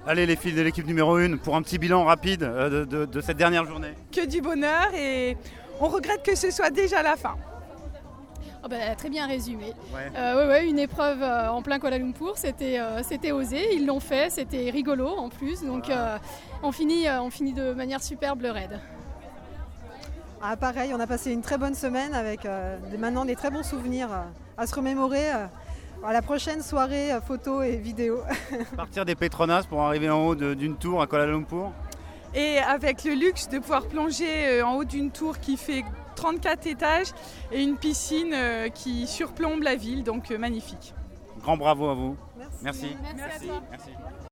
Allez les filles de l'équipe numéro 1 pour un petit bilan rapide de cette dernière journée. Que du bonheur et on regrette que ce soit déjà la fin. Oh bah, très bien résumé. Ouais. Une épreuve en plein Kuala Lumpur, c'était osé, ils l'ont fait, c'était rigolo en plus, donc Voilà. on finit de manière superbe le raid. Ah, pareil, on a passé une très bonne semaine avec maintenant des très bons souvenirs à se remémorer à la prochaine soirée photo et vidéo. Partir des Petronas pour arriver en haut d'une tour à Kuala Lumpur. Et avec le luxe de pouvoir plonger en haut d'une tour qui fait 34 étages et une piscine qui surplombe la ville, donc magnifique. Grand bravo à vous. Merci. Merci à toi. Merci.